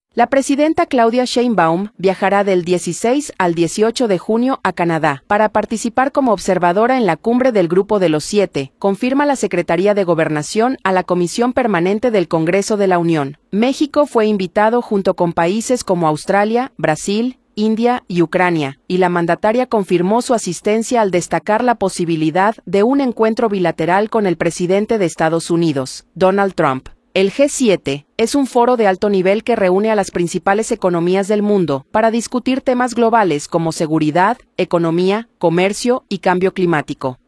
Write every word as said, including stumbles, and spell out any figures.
La presidenta Claudia Sheinbaum viajará del dieciséis al dieciocho de junio a Canadá para participar como observadora en la cumbre del Grupo de los Siete, confirma la Secretaría de Gobernación a la Comisión Permanente del Congreso de la Unión. México fue invitado junto con países como Australia, Brasil, India y Ucrania, y la mandataria confirmó su asistencia al destacar la posibilidad de un encuentro bilateral con el presidente de Estados Unidos, Donald Trump. El G siete es un foro de alto nivel que reúne a las principales economías del mundo para discutir temas globales como seguridad, economía, comercio y cambio climático.